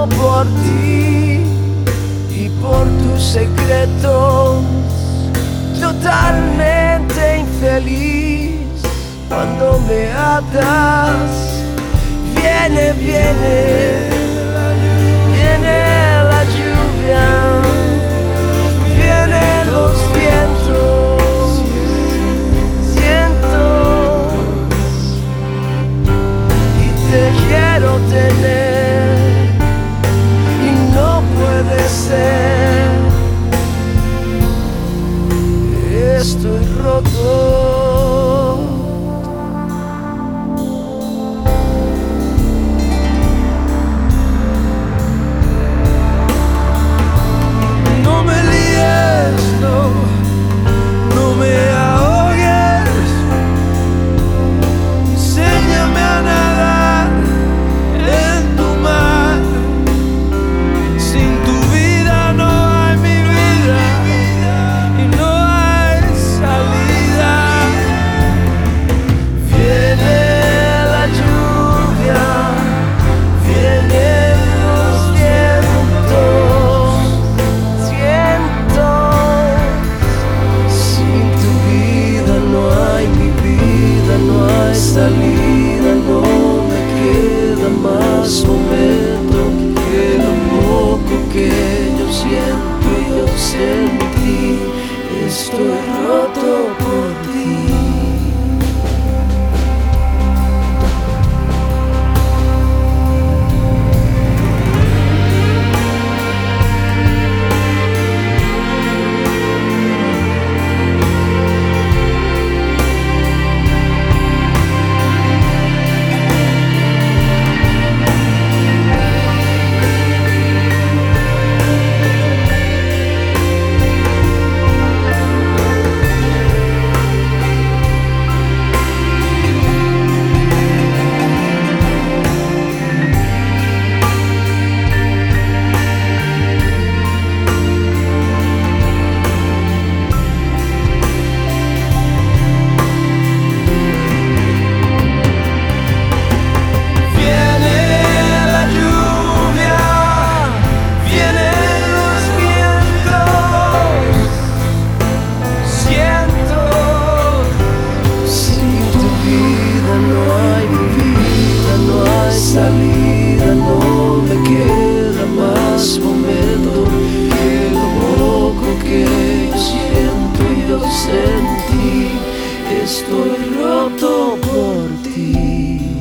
roto por ti y por tus secretos, totalmente infeliz. Cuando me atas, viene la lluvia, vienen los vientos, cientos, y te quiero tener y no puede ser. Estoy roto. Salida, no me queda más momento que lo poco que yo siento y yo sentí. Estoy roto por ti. Salida, no me queda más momento que lo poco que yo siento y yo sentí. Estoy roto por ti.